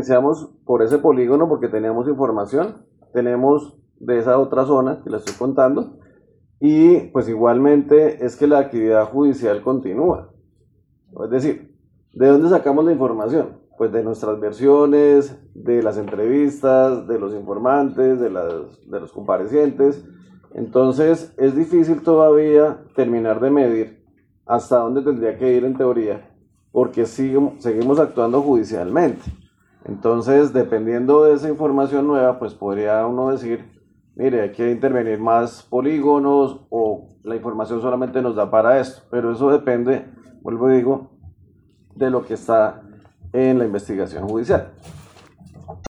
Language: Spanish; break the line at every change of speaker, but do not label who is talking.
iniciamos por ese polígono porque teníamos información, tenemos de esa otra zona que la estoy contando, y pues igualmente es que la actividad judicial continúa. Es decir, ¿de dónde sacamos la información? Pues de nuestras versiones, de las entrevistas, de los informantes, de los comparecientes. Entonces es difícil todavía terminar de medir hasta dónde tendría que ir en teoría, porque seguimos actuando judicialmente. Entonces, dependiendo de esa información nueva, pues podría uno decir, mire, hay que intervenir más polígonos o la información solamente nos da para esto, pero eso depende, vuelvo y digo, de lo que está en la investigación judicial.